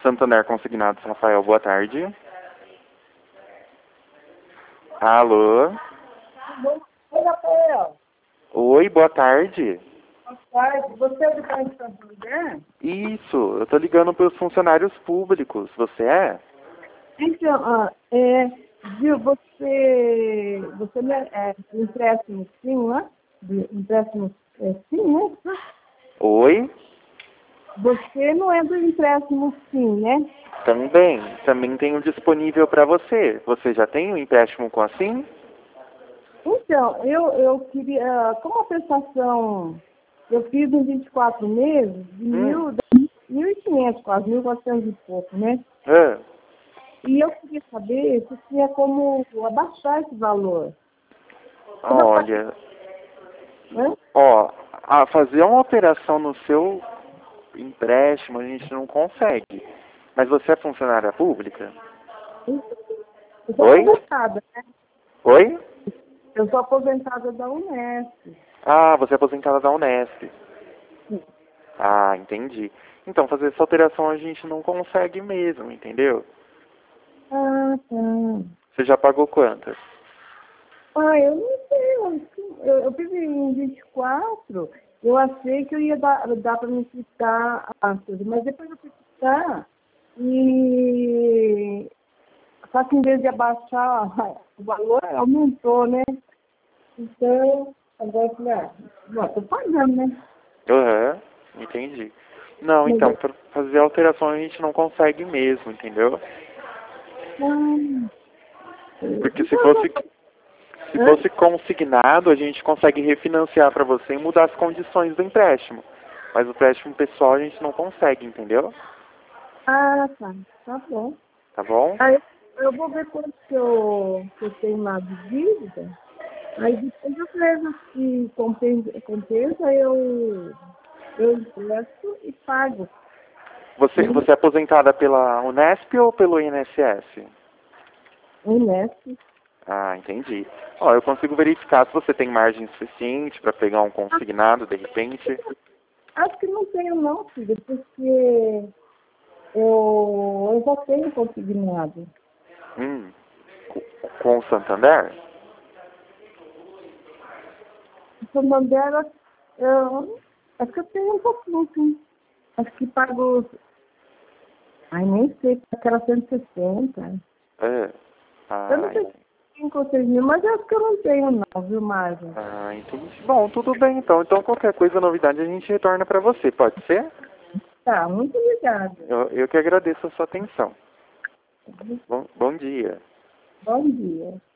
Santander Consignados, Rafael, boa tarde. Alô? Oi, Rafael. Oi, boa tarde. Boa tarde. Você é do Banco de Santander? Isso, eu tô ligando para os funcionários públicos. Você é? Então, viu, você do empréstimo sim, né? Do empréstimo sim, né? Oi? Você não é do empréstimo sim, né? Também tenho disponível para você. Você já tem um empréstimo com a SIM? Então, eu queria, como a prestação, eu fiz em 24 meses, de 1.500 quase, 1.400 e pouco, né? Ah, E eu queria saber se tinha como abaixar esse valor. olha, Né? fazer uma operação no seu empréstimo a gente não consegue. Mas você é funcionária pública? Eu sou Oi? aposentada, né? Oi? Eu sou aposentada da Unesp. Ah, você é aposentada da Unesp. Ah, entendi. Então, fazer essa alteração a gente não consegue mesmo, entendeu? Ah, tá. Você já pagou quantas? Ah, eu não sei. Eu fiz em 24. Eu achei que eu ia dar para me ficar antes, mas depois eu fui ficar e só que em vez de abaixar o valor, aumentou, né? Então, agora eu falei, não, tô pagando, né? Aham, entendi. Não, Mas então, para fazer a alteração a gente não consegue mesmo, entendeu? ah, Porque então, eu vou- se hã? fosse consignado, a gente consegue refinanciar para você e mudar as condições do empréstimo. Mas o empréstimo pessoal a gente não consegue, entendeu? Ah, tá. Tá bom. Tá bom? Aí eu vou ver quanto que eu tenho lá de dívida. Aí depois eu vejo se compensa eu empresto e pago. Você é aposentada pela Unesp ou pelo INSS? Honesto. Ah, entendi. Ó, eu consigo verificar se você tem margem suficiente para pegar um consignado de repente. Acho que não tenho não, filho, porque eu já tenho consignado. Hum, com o Santander? Santander, eu acho que eu tenho um pouquinho, sim. Acho que pago, ai, nem sei, aquela 160. É. Eu não Ah, sei se 5 ou 6 mil, mas eu acho que eu não tenho não, viu, Margem? entendi. Bom, tudo bem então. Então qualquer coisa, novidade, a gente retorna para você, pode ser? Tá, muito obrigada. Eu que agradeço a sua atenção. Bom dia. Bom dia.